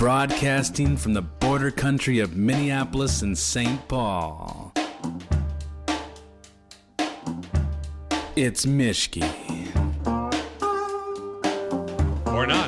broadcasting from the border country of Minneapolis and St. Paul. It's Mishki. Or not.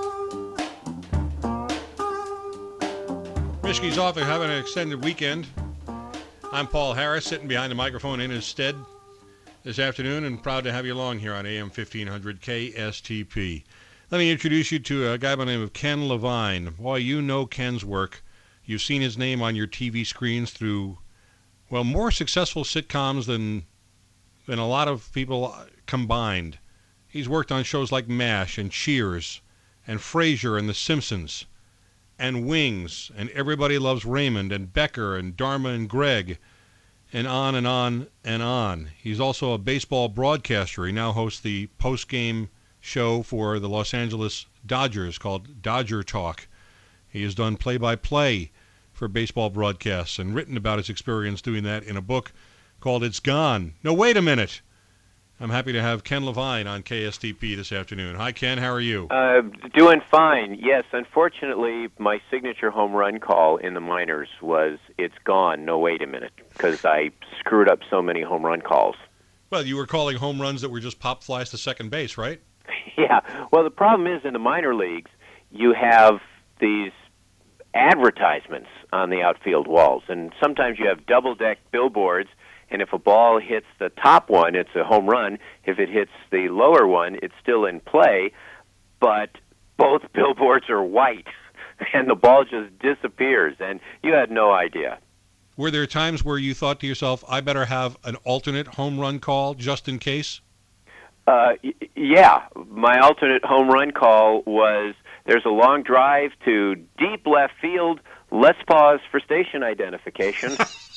Mishki's off and having an extended weekend. I'm Paul Harris, sitting behind the microphone in his stead this afternoon, and proud to have you along here on AM 1500 KSTP. Let me introduce you to a guy by the name of Ken Levine. Boy, you know Ken's work. You've seen his name on your TV screens through, well, more successful sitcoms than a lot of people combined. He's worked on shows like MASH and Cheers and Frasier and The Simpsons and Wings and Everybody Loves Raymond and Becker and Dharma and Greg and on and on and on. He's also a baseball broadcaster. He now hosts the post-game show for the Los Angeles Dodgers called Dodger Talk. He has done play-by-play for baseball broadcasts and written about his experience doing that in a book called It's Gone. No, wait a minute. I'm happy to have Ken Levine on KSTP this afternoon. Hi, Ken. How are you? Doing fine. Yes, unfortunately, my signature home run call in the minors was It's Gone. No, wait a minute, because I screwed up so many home run calls. Well, you were calling home runs that were just pop flies to second base, right? Yeah. Well, the problem is in the minor leagues, you have these advertisements on the outfield walls, and sometimes you have double-deck billboards, and if a ball hits the top one, it's a home run. If it hits the lower one, it's still in play, but both billboards are white, and the ball just disappears, and you had no idea. Were there times where you thought to yourself, I better have an alternate home run call just in case? Yeah. My alternate home run call was, there's a long drive to deep left field. Let's pause for station identification.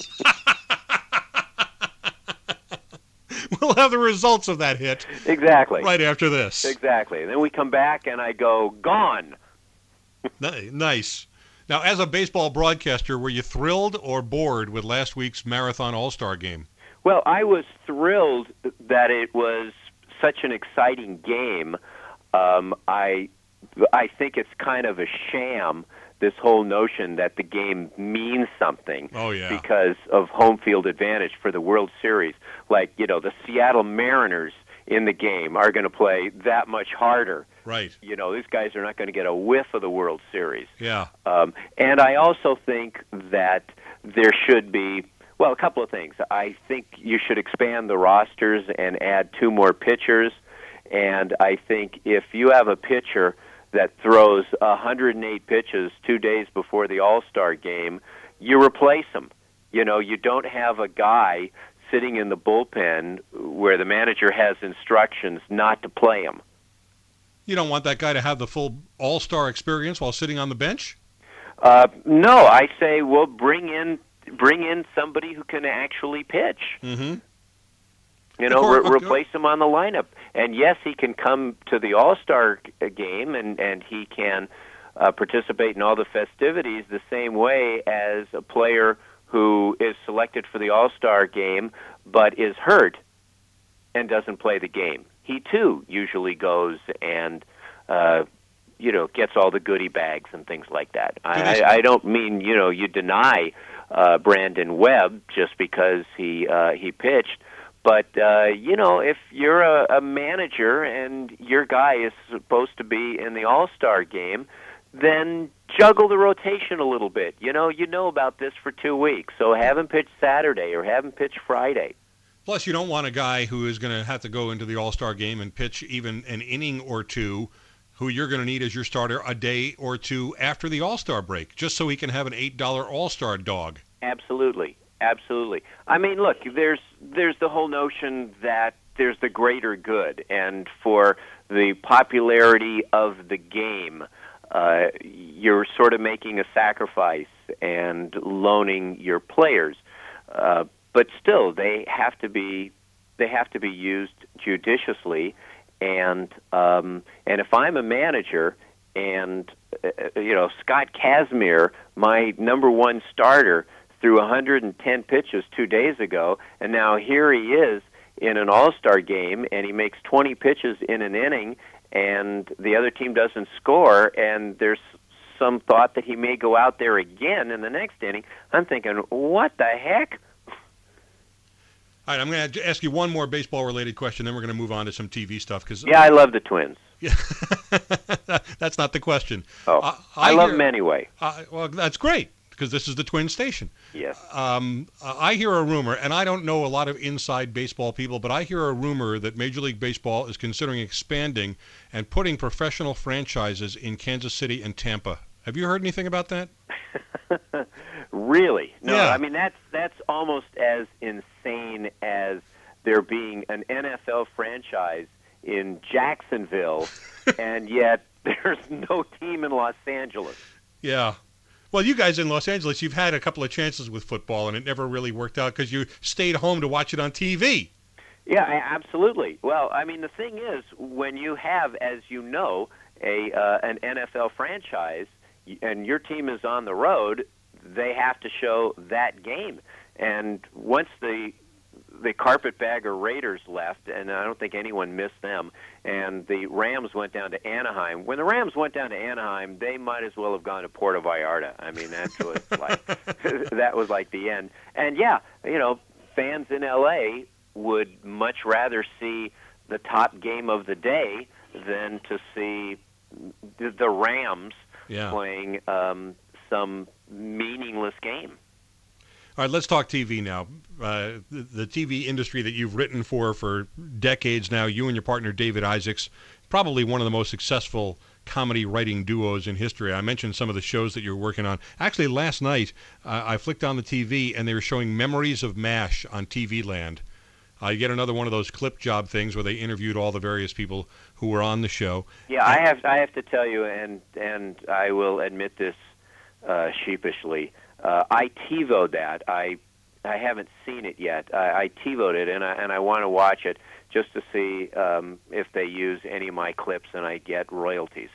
We'll have the results of that hit. Exactly. Right after this. Exactly. Then we come back and I go, gone. Nice. Now, as a baseball broadcaster, were you thrilled or bored with last week's Marathon All-Star game? Well, I was thrilled that it was such an exciting game. I think it's kind of a sham, this whole notion that the game means something because of home field advantage for the World Series. Like, you know, the Seattle Mariners in the game are going to play that much harder. Right. You know, these guys are not going to get a whiff of the World Series. Yeah. And I also think that there should be, well, a couple of things. I think you should expand the rosters and add 2 more pitchers. And I think if you have a pitcher that throws 108 pitches 2 days before the All-Star game, you replace him. You know, you don't have a guy sitting in the bullpen where the manager has instructions not to play him. You don't want that guy to have the full All-Star experience while sitting on the bench? No, I say, well, bring in somebody who can actually pitch. Mm-hmm. You know, replace him on the lineup. And yes, he can come to the All-Star game and he can participate in all the festivities the same way as a player who is selected for the All-Star game but is hurt and doesn't play the game. He, too, usually goes and, gets all the goodie bags and things like that. I don't mean, you deny Brandon Webb just because he pitched. But, if you're a manager and your guy is supposed to be in the All-Star game, then juggle the rotation a little bit. You know about this for 2 weeks, so have him pitch Saturday or have him pitch Friday. Plus, you don't want a guy who is going to have to go into the All-Star game and pitch even an inning or two, who you're going to need as your starter a day or two after the All-Star break, just so he can have an $8 All-Star dog. Absolutely. Absolutely. I mean, look, there's the whole notion that there's the greater good, and for the popularity of the game, you're sort of making a sacrifice and loaning your players. But still, they have to be used judiciously, and if I'm a manager and Scott Kazmir, my number one starter, threw 110 pitches 2 days ago, and now here he is in an All-Star game, and he makes 20 pitches in an inning, and the other team doesn't score, and there's some thought that he may go out there again in the next inning. I'm thinking, what the heck? All right, I'm going to ask you one more baseball-related question, then we're going to move on to some TV stuff. Yeah, I love the Twins. Yeah, that's not the question. Oh, I love them anyway. Well, that's great, because this is the Twin station. Yes. I hear a rumor, and I don't know a lot of inside baseball people, but I hear a rumor that Major League Baseball is considering expanding and putting professional franchises in Kansas City and Tampa. Have you heard anything about that? Really? No, yeah. I mean, that's almost as insane as there being an NFL franchise in Jacksonville, and yet there's no team in Los Angeles. Yeah. Well, you guys in Los Angeles, you've had a couple of chances with football, and it never really worked out because you stayed home to watch it on TV. Yeah, absolutely. Well, I mean, the thing is, when you have, as you know, an NFL franchise, and your team is on the road, they have to show that game. And once the Carpetbagger Raiders left, and I don't think anyone missed them, and the Rams went down to Anaheim. When the Rams went down to Anaheim, they might as well have gone to Puerto Vallarta. I mean, that was like the end. And yeah, fans in LA would much rather see the top game of the day than to see the Rams playing some meaningless game. All right, let's talk TV now. The TV industry that you've written for decades now, you and your partner David Isaacs, probably one of the most successful comedy writing duos in history. I mentioned some of the shows that you're working on. Actually, last night, I flicked on the TV, and they were showing Memories of MASH on TV Land. You get another one of those clip job things where they interviewed all the various people who were on the show. Yeah, I have to tell you, and I will admit this sheepishly. I TiVoed that. I haven't seen it yet. I TiVoed it, and I want to watch it just to see if they use any of my clips and I get royalties.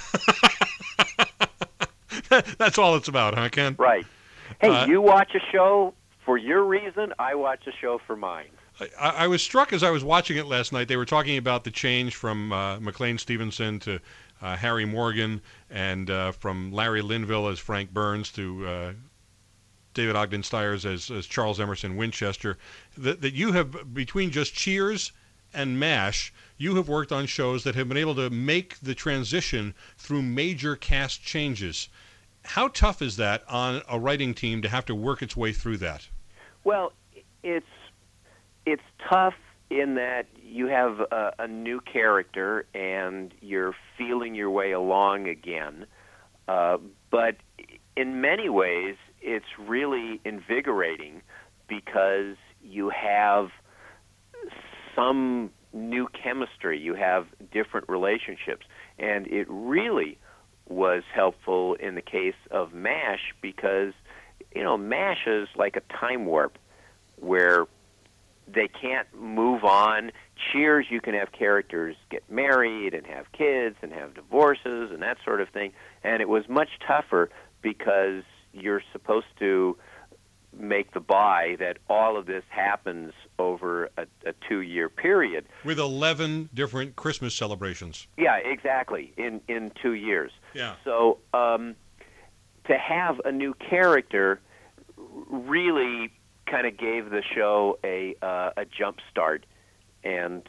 That's all it's about, huh, Ken? Right. Hey, you watch a show for your reason, I watch a show for mine. I was struck as I was watching it last night. They were talking about the change from McLean Stevenson to Harry Morgan, and from Larry Linville as Frank Burns to David Ogden Stiers as Charles Emerson Winchester. That you have, between just Cheers and MASH, you have worked on shows that have been able to make the transition through major cast changes. How tough is that on a writing team to have to work its way through that? Well, it's tough in that you have a new character and you're feeling your way along again. But in many ways, it's really invigorating because you have some new chemistry. You have different relationships. And it really was helpful in the case of MASH because, MASH is like a time warp where they can't move on. Cheers, you can have characters get married and have kids and have divorces and that sort of thing. And it was much tougher because you're supposed to make the buy that all of this happens over a 2-year period. With 11 different Christmas celebrations. Yeah, exactly, in 2 years. Yeah. So to have a new character really kind of gave the show a jump start, and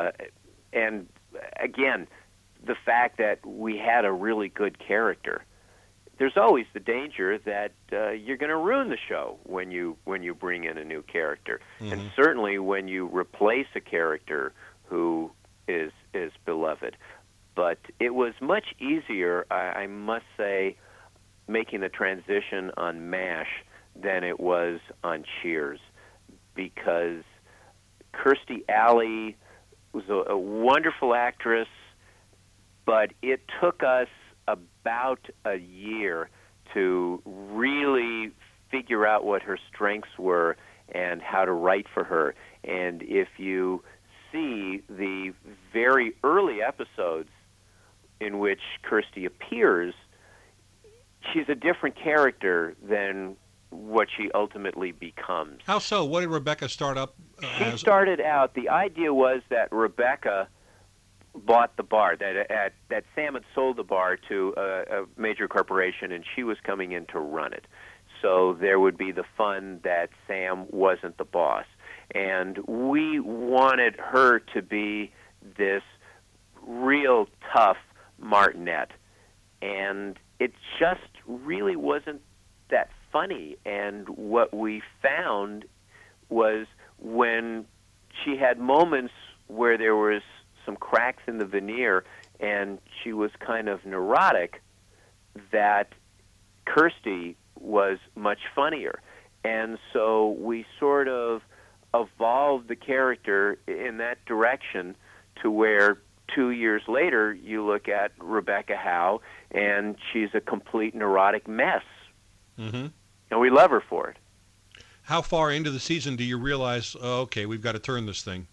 again, the fact that we had a really good character. There's always the danger that you're going to ruin the show when you bring in a new character, and certainly when you replace a character who is beloved. But it was much easier, I must say, making the transition on MASH than it was on Cheers, because Kirstie Alley was a wonderful actress, but it took us about a year to really figure out what her strengths were and how to write for her. And if you see the very early episodes in which Kirstie appears, she's a different character than what she ultimately becomes. How so? What did Rebecca start up She started out, the idea was that Rebecca bought the bar, that Sam had sold the bar to a major corporation, and she was coming in to run it. So there would be the fun that Sam wasn't the boss. And we wanted her to be this real tough martinet. And it just really wasn't that funny. And what we found was when she had moments where there was some cracks in the veneer and she was kind of neurotic, that Kirsty was much funnier. And so we sort of evolved the character in that direction to where 2 years later you look at Rebecca Howe and she's a complete neurotic mess. Mm-hmm. And we love her for it. How far into the season do you realize, oh, okay, we've got to turn this thing?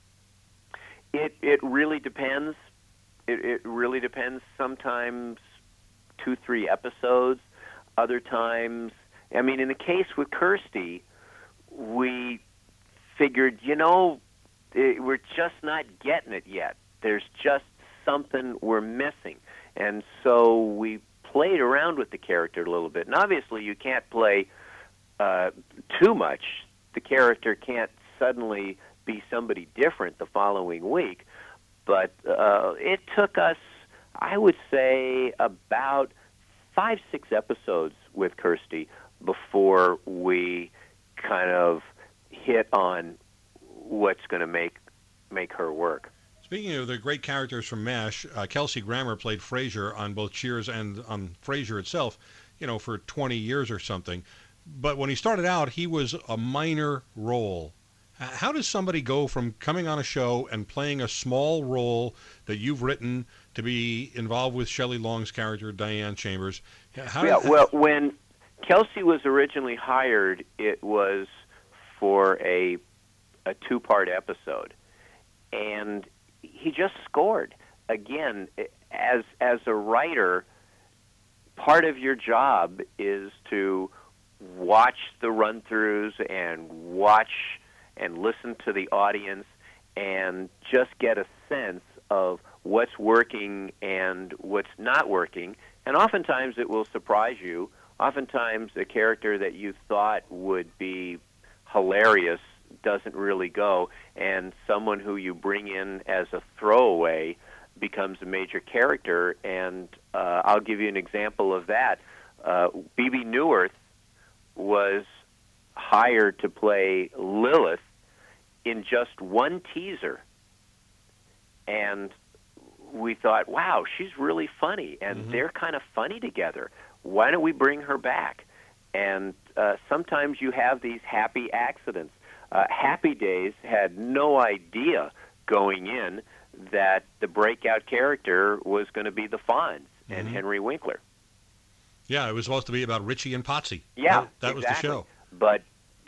It really depends. It really depends. Sometimes 2-3 episodes. Other times, I mean, in the case with Kirsty, we figured, we're just not getting it yet. There's just something we're missing. And so we played around with the character a little bit. And obviously you can't play too much. The character can't suddenly be somebody different the following week. But it took us, I would say, about 5-6 episodes with Kirsty before we kind of hit on what's going to make her work. Speaking of the great characters from MASH, Kelsey Grammer played Frasier on both Cheers and on Frasier itself, for 20 years or something. But when he started out, he was a minor role. How does somebody go from coming on a show and playing a small role that you've written to be involved with Shelley Long's character, Diane Chambers? Well, when Kelsey was originally hired, it was for a 2-part episode. And he just scored. Again, as a writer, part of your job is to watch the run-throughs and watch and listen to the audience and just get a sense of what's working and what's not working. And oftentimes it will surprise you. Oftentimes a character that you thought would be hilarious doesn't really go, and someone who you bring in as a throwaway becomes a major character. And I'll give you an example of that. Bebe Neuwirth was hired to play Lilith in just one teaser. And we thought, wow, she's really funny, and they're kind of funny together. Why don't we bring her back? And sometimes you have these happy accidents. Happy Days had no idea going in that the breakout character was going to be the Fonz and Henry Winkler. Yeah, it was supposed to be about Richie and Potsy. Yeah, that was the show. But,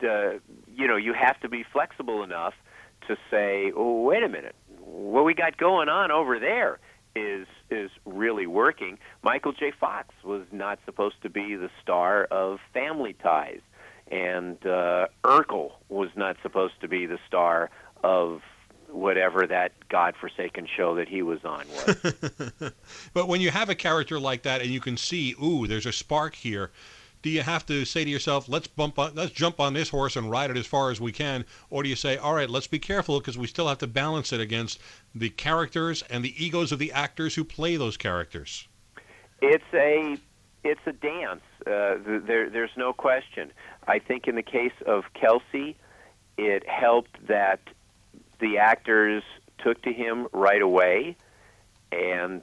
you have to be flexible enough to say, oh, wait a minute, what we got going on over there is really working. Michael J. Fox was not supposed to be the star of Family Ties, and Urkel was not supposed to be the star of whatever that godforsaken show that he was on was. But when you have a character like that and you can see, ooh, there's a spark here, do you have to say to yourself, let's jump on this horse and ride it as far as we can, or do you say, all right, let's be careful because we still have to balance it against the characters and the egos of the actors who play those characters? It's a dance. There's no question. I think in the case of Kelsey, it helped that the actors took to him right away, and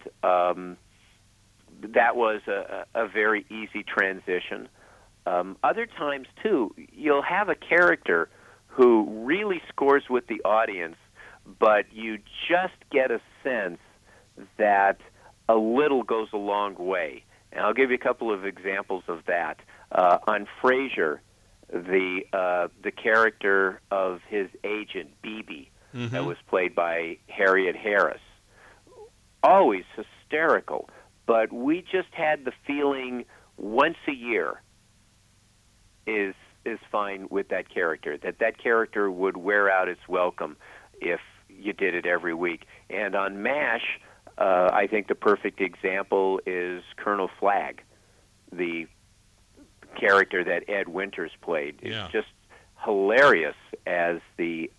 that was a very easy transition. Other times, too, you'll have a character who really scores with the audience, but you just get a sense that a little goes a long way. And I'll give you a couple of examples of that. On Frasier, the character of his agent, Beebe, that was played by Harriet Harris, always hysterical. But we just had the feeling once a year is fine with that character, that character would wear out its welcome if you did it every week. And on MASH, I think the perfect example is Colonel Flagg, the character that Ed Winters played. Yeah. It's just hilarious as the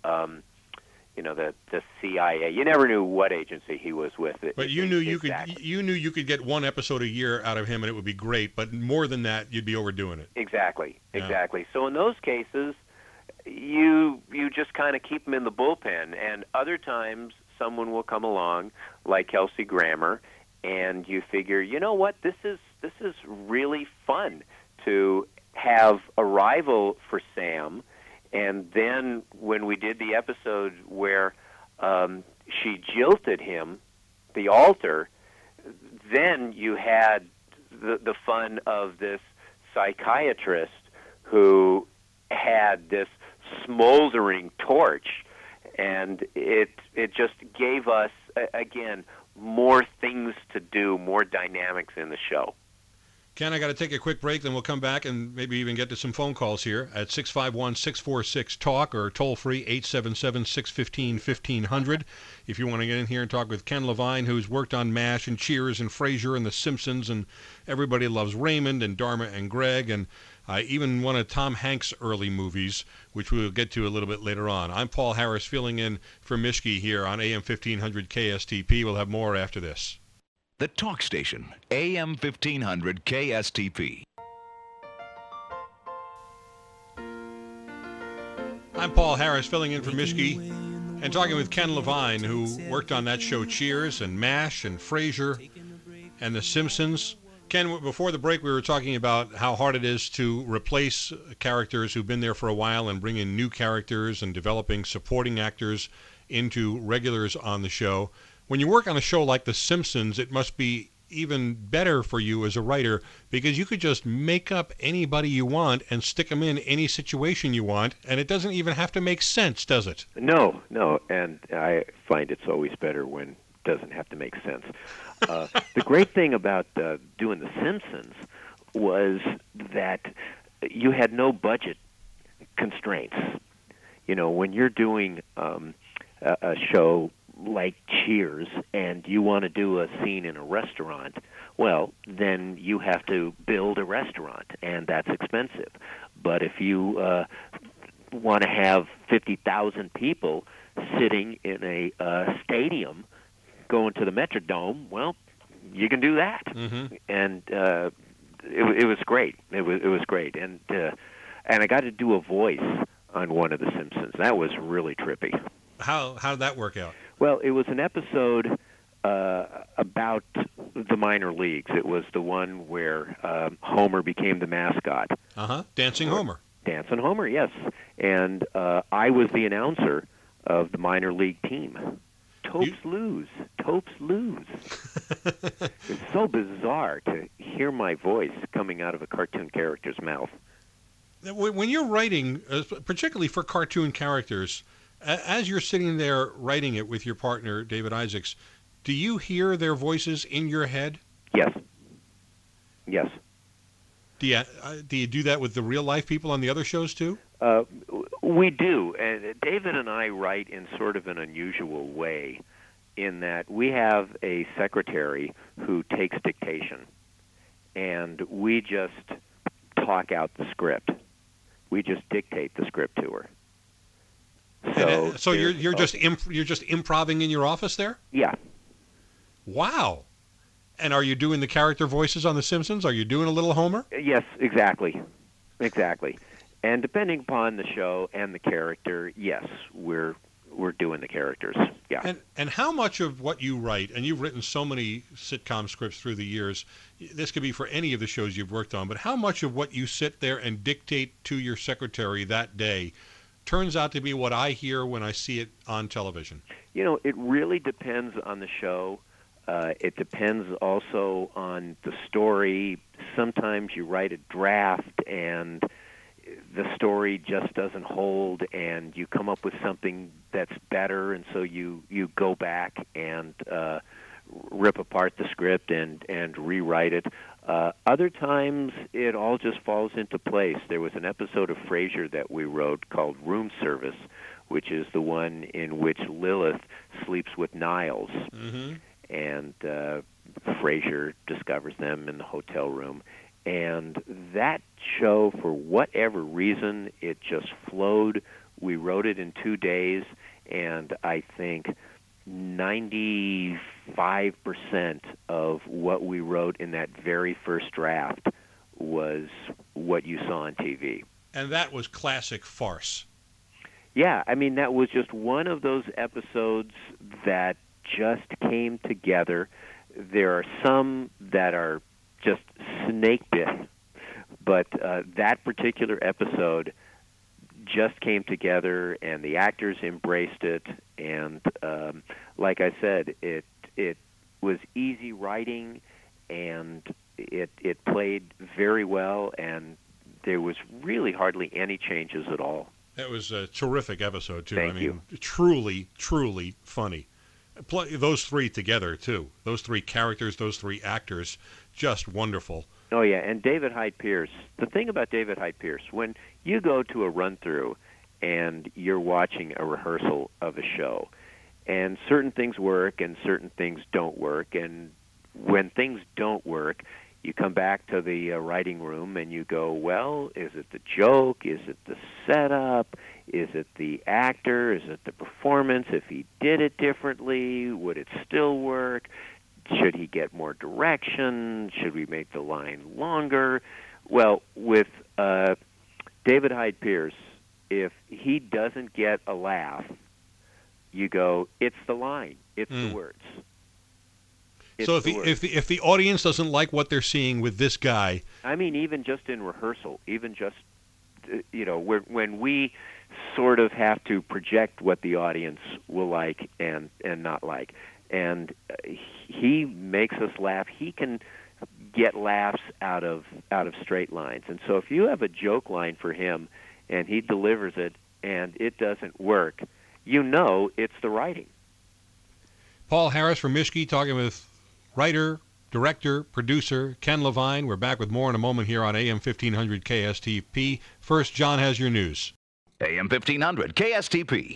CIA. You never knew what agency he was with. But you knew you could get one episode a year out of him, and it would be great. But more than that, you'd be overdoing it. Exactly. Yeah. So in those cases, you just kind of keep them in the bullpen, and other times someone will come along like Kelsey Grammer, and you figure, you know what, this is really fun to have a rival for Sam. And then when we did the episode where she jilted him, the altar, then you had the fun of this psychiatrist who had this smoldering torch, and it just gave us, again, more things to do, more dynamics in the show. Ken, I got to take a quick break, then we'll come back and maybe even get to some phone calls here at 651-646-TALK or toll-free 877-615-1500 if you want to get in here and talk with Ken Levine, who's worked on MASH and Cheers and Frasier and The Simpsons and Everybody Loves Raymond and Dharma and Greg and even one of Tom Hanks' early movies, which we'll get to a little bit later on. I'm Paul Harris filling in for Mishke here on AM 1500 KSTP. We'll have more after this. The Talk Station, AM 1500 KSTP. I'm Paul Harris, filling in for Mishke, and talking with Ken Levine, who worked on that show Cheers and MASH and Frasier and The Simpsons. Ken, before the break, we were talking about how hard it is to replace characters who've been there for a while and bring in new characters and developing supporting actors into regulars on the show. When you work on a show like The Simpsons, it must be even better for you as a writer because you could just make up anybody you want and stick them in any situation you want, and it doesn't even have to make sense, does it? No, and I find it's always better when it doesn't have to make sense. The great thing about doing The Simpsons was that you had no budget constraints. You know, when you're doing a show like Cheers and you want to do a scene in a restaurant, well, then you have to build a restaurant, and that's expensive. But if you want to have 50,000 people sitting in a stadium going to the Metrodome, well, you can do that. Mm-hmm. And it was great. It was great. And I got to do a voice on one of The Simpsons. That was really trippy. How did that work out? Well, it was an episode about the minor leagues. It was the one where Homer became the mascot. Dancing Homer. Dancing Homer, yes. And I was the announcer of the minor league team. Topes lose. It's so bizarre to hear my voice coming out of a cartoon character's mouth. When you're writing, particularly for cartoon characters, as you're sitting there writing it with your partner, David Isaacs, do you hear their voices in your head? Yes. Do you do that with the real-life people on the other shows, too? We do. And David and I write in sort of an unusual way in that we have a secretary who takes dictation, and we just talk out the script. We just dictate the script to her. So you're just improvising in your office there? Yeah. Wow. And are you doing the character voices on The Simpsons? Are you doing a little Homer? Yes, exactly. And depending upon the show and the character, yes, we're doing the characters. Yeah. And how much of what you write, and you've written so many sitcom scripts through the years, this could be for any of the shows you've worked on, but how much of what you sit there and dictate to your secretary that day turns out to be what I hear when I see it on television? You know, it really depends on the show. It depends also on the story. Sometimes you write a draft and the story just doesn't hold, and you come up with something that's better, and so you go back and rip apart the script and rewrite it. Other times, it all just falls into place. There was an episode of Frasier that we wrote called Room Service, which is the one in which Lilith sleeps with Niles. Mm-hmm. and Frasier discovers them in the hotel room. And that show, for whatever reason, it just flowed. We wrote it in 2 days, and I think 95% of what we wrote in that very first draft was what you saw on TV. And that was classic farce. Yeah, I mean, that was just one of those episodes that just came together. There are some that are just snake bit, but that particular episode just came together, and the actors embraced it. And like I said, it was easy writing, and it played very well, and there was really hardly any changes at all. That was a terrific episode, too. Thank you. Truly, truly funny. Those three together, too. Those three characters, those three actors, just wonderful. Oh, yeah, and David Hyde Pierce. The thing about David Hyde Pierce, when you go to a run-through and you're watching a rehearsal of a show, and certain things work and certain things don't work, and when things don't work, you come back to the writing room and you go, well, is it the joke? Is it the setup? Is it the actor? Is it the performance? If he did it differently, would it still work? Should he get more direction? Should we make the line longer? Well, with David Hyde Pierce, if he doesn't get a laugh, you go, it's the line, it's the words. So if the audience doesn't like what they're seeing with this guy, I mean, even just in rehearsal, even just when we sort of have to project what the audience will like and not like, and he makes us laugh. He can get laughs out of straight lines, and so if you have a joke line for him and he delivers it and it doesn't work, you know it's the writing. Paul Harris from Mischke talking with writer, director, producer Ken Levine. We're back with more in a moment here on AM 1500 KSTP. First, John has your news. AM 1500 KSTP.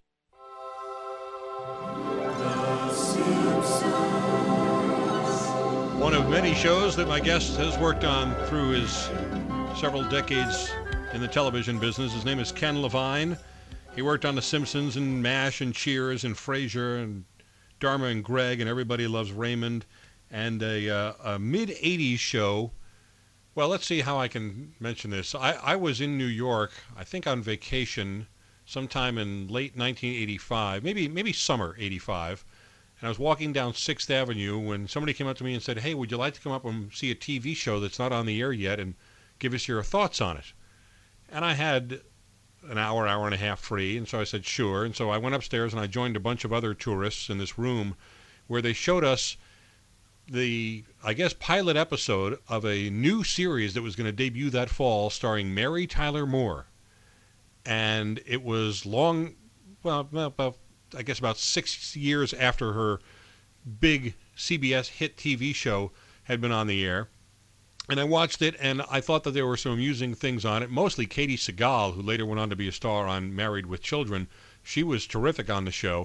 One of many shows that my guest has worked on through his several decades in the television business. His name is Ken Levine. He worked on The Simpsons and MASH and Cheers and Frasier and Dharma and Greg and Everybody Loves Raymond, and a mid-'80s show. Well, let's see how I can mention this. I was in New York, I think on vacation, sometime in late 1985, maybe summer 85, and I was walking down 6th Avenue when somebody came up to me and said, hey, would you like to come up and see a TV show that's not on the air yet and give us your thoughts on it? And I had an hour and a half free, and so I said, sure. And so I went upstairs and I joined a bunch of other tourists in this room where they showed us the, I guess, pilot episode of a new series that was going to debut that fall starring Mary Tyler Moore. And it was long, well, I guess about 6 years after her big CBS hit TV show had been on the air. And I watched it, and I thought that there were some amusing things on it, mostly Katie Seagal, who later went on to be a star on Married with Children. She was terrific on the show.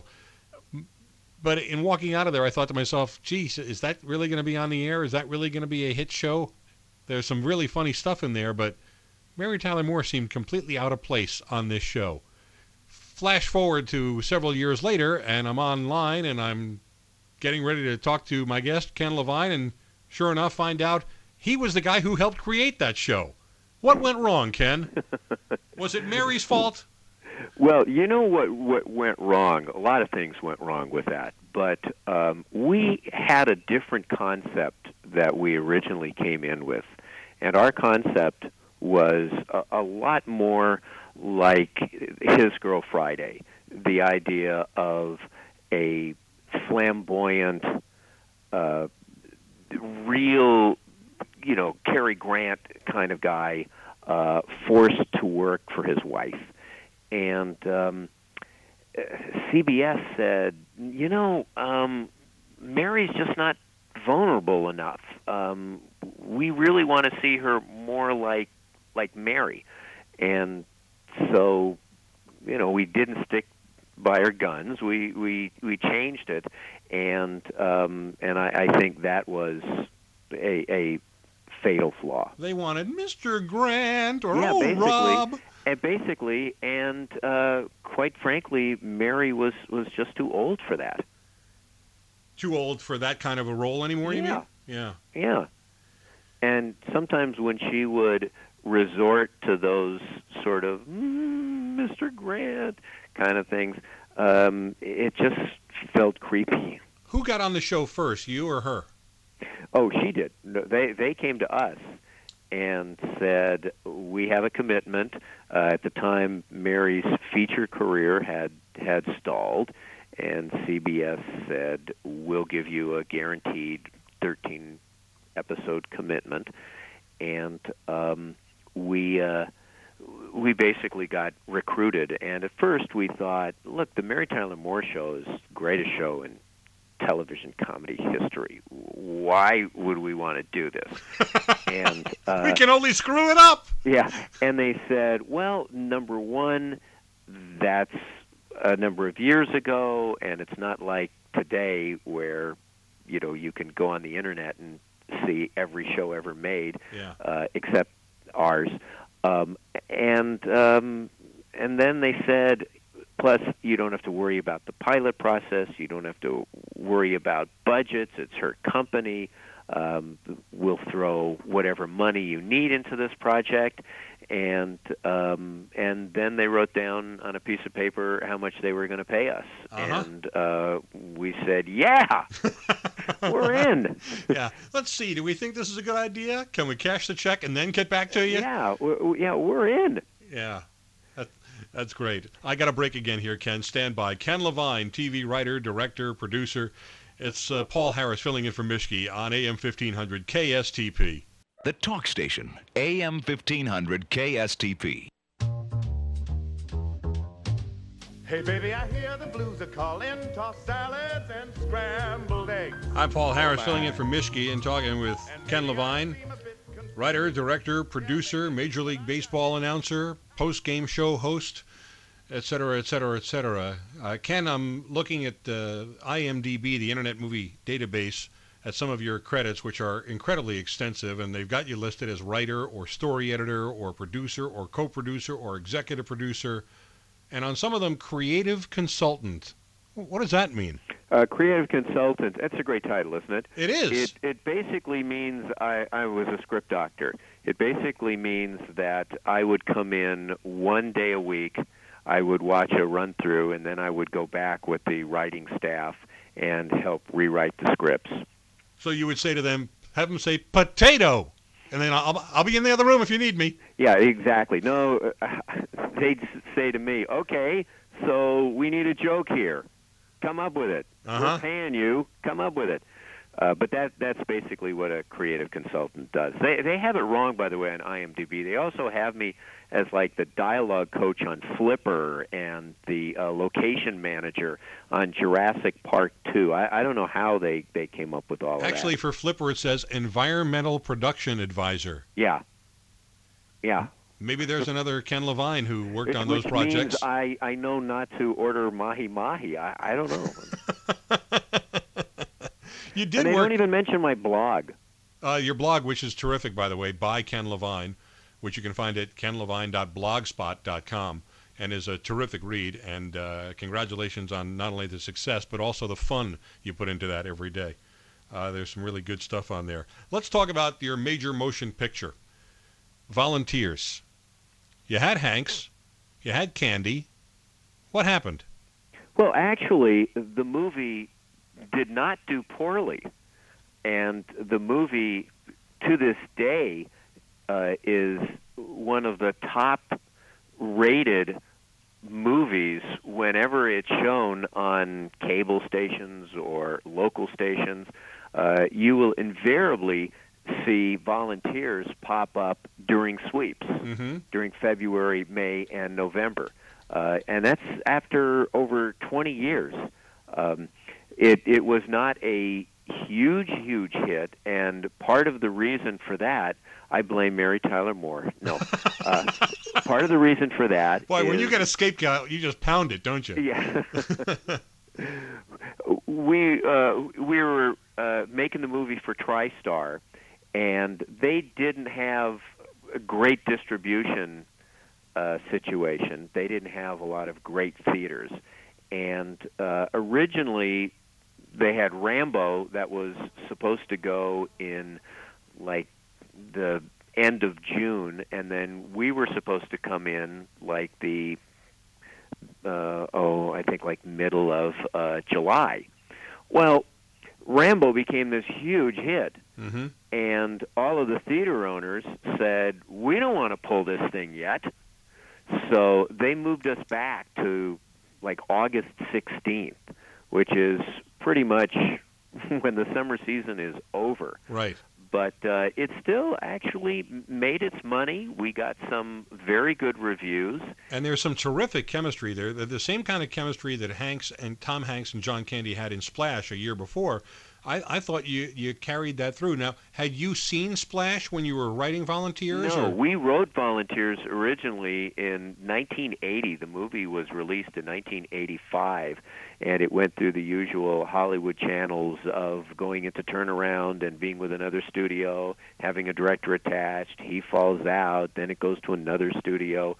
But in walking out of there, I thought to myself, geez, is that really going to be on the air? Is that really going to be a hit show? There's some really funny stuff in there, but Mary Tyler Moore seemed completely out of place on this show. Flash forward to several years later, and I'm online, and I'm getting ready to talk to my guest, Ken Levine, and sure enough, find out he was the guy who helped create that show. What went wrong, Ken? Was it Mary's fault? Well, you know what went wrong? A lot of things went wrong with that. But we had a different concept that we originally came in with. And our concept was a lot more like His Girl Friday, the idea of a flamboyant, real, Cary Grant kind of guy forced to work for his wife. And CBS said, Mary's just not vulnerable enough. We really want to see her more like Mary. And so, we didn't stick by our guns. We changed it, and I think that was a fatal flaw. They wanted Mr. Grant or Rob. Basically. And quite frankly, Mary was just too old for that. Too old for that kind of a role anymore, you mean? Yeah. Yeah. And sometimes when she would resort to those sort of Mr. Grant kind of things, it just felt creepy. Who got on the show first, you or her? Oh, she did. No, they came to us and said, we have a commitment. At the time, Mary's feature career had stalled, and CBS said, we'll give you a guaranteed 13-episode commitment. And we basically got recruited. And at first we thought, look, the Mary Tyler Moore Show is the greatest show in television comedy history. Why would we want to do this? And we can only screw it up. Yeah. And they said, well, number one, that's a number of years ago, and it's not like today where, you can go on the internet and see every show ever made, except ours. And then they said, plus, you don't have to worry about the pilot process. You don't have to worry about budgets. It's her company. We'll throw whatever money you need into this project. And then they wrote down on a piece of paper how much they were going to pay us. And we said, yeah, we're in. Yeah. Let's see. Do we think this is a good idea? Can we cash the check and then get back to you? Yeah, we're in. Yeah. That's great. I got a break again here, Ken. Stand by. Ken Levine, TV writer, director, producer. It's Paul Harris filling in for Mishke on AM 1500 KSTP. The talk station, AM 1500 KSTP. Hey, baby, I hear the blues are calling, tossed salads and scrambled eggs. I'm Paul Harris filling in for Mishke and talking with Ken Levine, writer, director, producer, Major League Baseball announcer, post-game show host, etc., etc., etc. Ken, I'm looking at IMDb, the Internet Movie Database, at some of your credits, which are incredibly extensive, and they've got you listed as writer or story editor or producer or co-producer or executive producer, and on some of them, creative consultant. What does that mean? Creative consultant. That's a great title, isn't it? It is. It basically means I was a script doctor. It basically means that I would come in one day a week, I would watch a run-through, and then I would go back with the writing staff and help rewrite the scripts. So you would say to them, have them say potato, and then I'll be in the other room if you need me. Yeah, exactly. No, they'd say to me, okay, so we need a joke here. Come up with it. We're paying you. Come up with it. But that's basically what a creative consultant does. They have it wrong, by the way, on IMDb. They also have me as like the dialogue coach on Flipper and the location manager on Jurassic Park 2. I don't know how they came up with all of that. Actually, for Flipper, it says environmental production advisor. Yeah. Yeah. Maybe there's another Ken Levine who worked on those projects. Means I know not to order mahi-mahi. I don't know. You did and they don't even mention my blog. Your blog, which is terrific, by the way, by Ken Levine, which you can find at kenlevine.blogspot.com, and is a terrific read. And congratulations on not only the success, but also the fun you put into that every day. There's some really good stuff on there. Let's talk about your major motion picture, Volunteers. You had Hanks. You had Candy. What happened? Well, actually, the movie did not do poorly. And the movie, to this day, is one of the top-rated movies whenever it's shown on cable stations or local stations. You will invariably see Volunteers pop up during sweeps, during February, May, and November. And that's after over 20 years. It was not a huge, huge hit, and part of the reason for that, I blame Mary Tyler Moore. No, part of the reason for that. Boy, is, when you get a scapegoat, you just pound it, don't you? Yeah. we were making the movie for TriStar, and they didn't have a great distribution situation. They didn't have a lot of great theaters. And originally, they had Rambo that was supposed to go in, like, the end of June, and then we were supposed to come in, like, I think, like, middle of July. Well, Rambo became this huge hit, and all of the theater owners said, we don't want to pull this thing yet. So they moved us back to, like, August 16th, which is pretty much when the summer season is over. Right. But it still actually made its money. We got some very good reviews. And there's some terrific chemistry there. The same kind of chemistry that Tom Hanks and John Candy had in Splash a year before. I thought you carried that through. Now, had you seen Splash when you were writing Volunteers? No, or? We wrote Volunteers originally in 1980. The movie was released in 1985, and it went through the usual Hollywood channels of going into turnaround and being with another studio, having a director attached. He falls out, then it goes to another studio.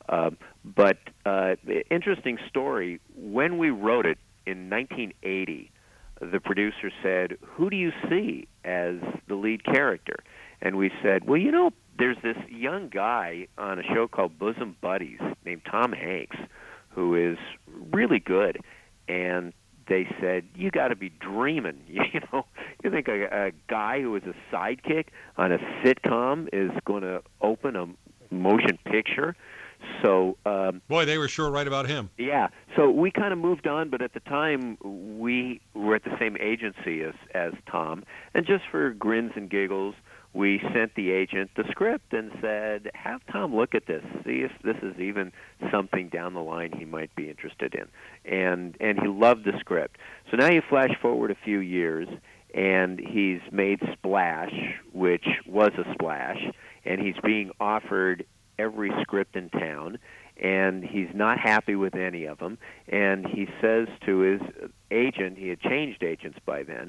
But interesting story, when we wrote it in 1980, the producer said, who do you see as the lead character? And we said, well, you know, there's this young guy on a show called Bosom Buddies named Tom Hanks who is really good. And they said, you got to be dreaming. You know, you think a guy who is a sidekick on a sitcom is going to open a motion picture? So, boy, they were sure right about him. Yeah. So we kind of moved on, but at the time we were at the same agency as Tom, and just for grins and giggles, we sent the agent the script and said, have Tom look at this, see if this is even something down the line he might be interested in. And he loved the script. So now you flash forward a few years, and he's made Splash, which was a splash, and he's being offered every script in town, and he's not happy with any of them. And he says to his agent, he had changed agents by then,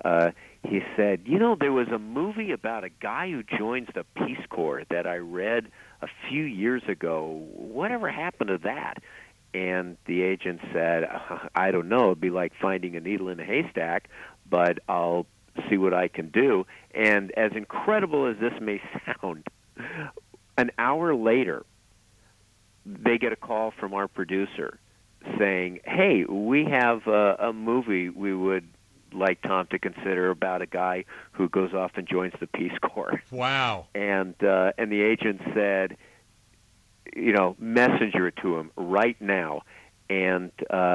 he said, you know, there was a movie about a guy who joins the Peace Corps that I read a few years ago. Whatever happened to that? And the agent said, I don't know. It'd be like finding a needle in a haystack, but I'll see what I can do. And as incredible as this may sound, an hour later, they get a call from our producer saying, hey, we have a movie we would like Tom to consider about a guy who goes off and joins the Peace Corps. Wow. And the agent said, you know, messenger it to him right now. And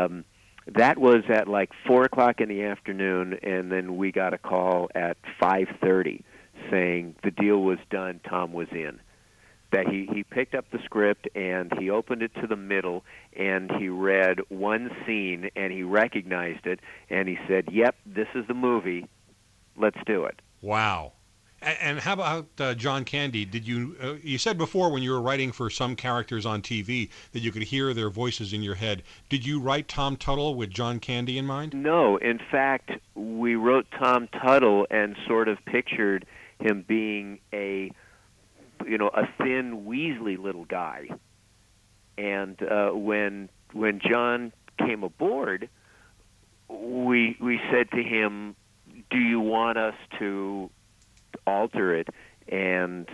that was at like 4 o'clock in the afternoon, and then we got a call at 5:30 saying the deal was done, Tom was in. That he picked up the script and he opened it to the middle and he read one scene and he recognized it and he said, yep, this is the movie, let's do it. Wow. And how about John Candy? Did you you said before when you were writing for some characters on TV that you could hear their voices in your head. Did you write Tom Tuttle with John Candy in mind? No. In fact, we wrote Tom Tuttle and sort of pictured him being a thin, weaselly little guy. And when John came aboard, we said to him, do you want us to alter it and,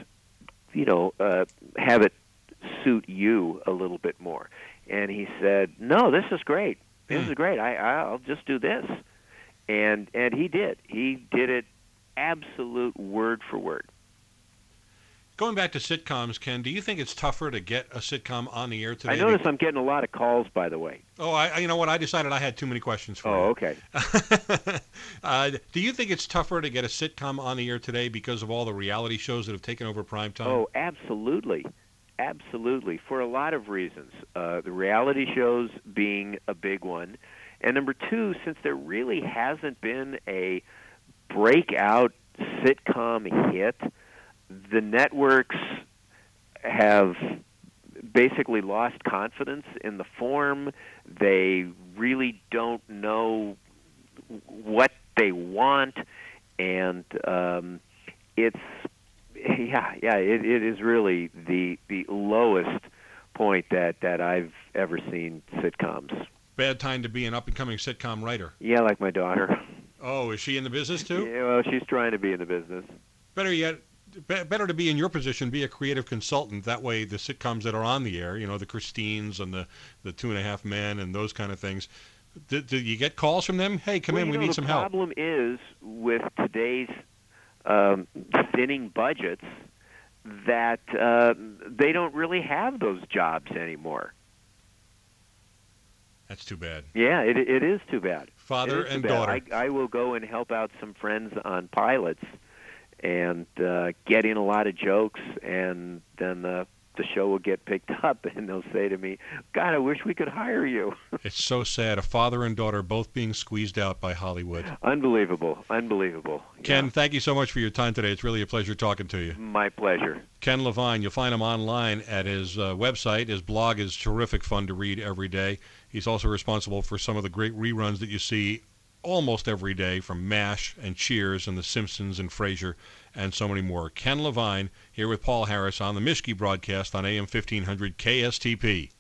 have it suit you a little bit more? And he said, no, this is great. This is great. I'll just do this. And he did. He did it absolute word for word. Going back to sitcoms, Ken, do you think it's tougher to get a sitcom on the air today? I notice I'm getting a lot of calls, by the way. Oh, you know what? I decided I had too many questions for you. Oh, okay. Do you think it's tougher to get a sitcom on the air today because of all the reality shows that have taken over primetime? Oh, absolutely. Absolutely. For a lot of reasons. The reality shows being a big one. And number two, since there really hasn't been a breakout sitcom hit. The networks have basically lost confidence in the form. They really don't know what they want, and it is really the lowest point that I've ever seen sitcoms. Bad time to be an up-and-coming sitcom writer. Yeah, like my daughter. Oh, is she in the business too? Yeah, well, she's trying to be in the business. Better yet, better to be in your position, be a creative consultant. That way the sitcoms that are on the air, the Christines and the 2.5 Men and those kind of things, do you get calls from them? Hey, come in, we need some help. The problem is with today's thinning budgets that they don't really have those jobs anymore. That's too bad. Yeah, it is too bad. Father and daughter. I will go and help out some friends on pilots and get in a lot of jokes, and then the show will get picked up, and they'll say to me, God, I wish we could hire you. It's so sad. A father and daughter both being squeezed out by Hollywood. Unbelievable. Ken, thank you so much for your time today. It's really a pleasure talking to you. My pleasure. Ken Levine, you'll find him online at his website. His blog is terrific fun to read every day. He's also responsible for some of the great reruns that you see almost every day from MASH and Cheers and The Simpsons and Frasier and so many more. Ken Levine here with Paul Harris on the Mischke broadcast on AM 1500 KSTP.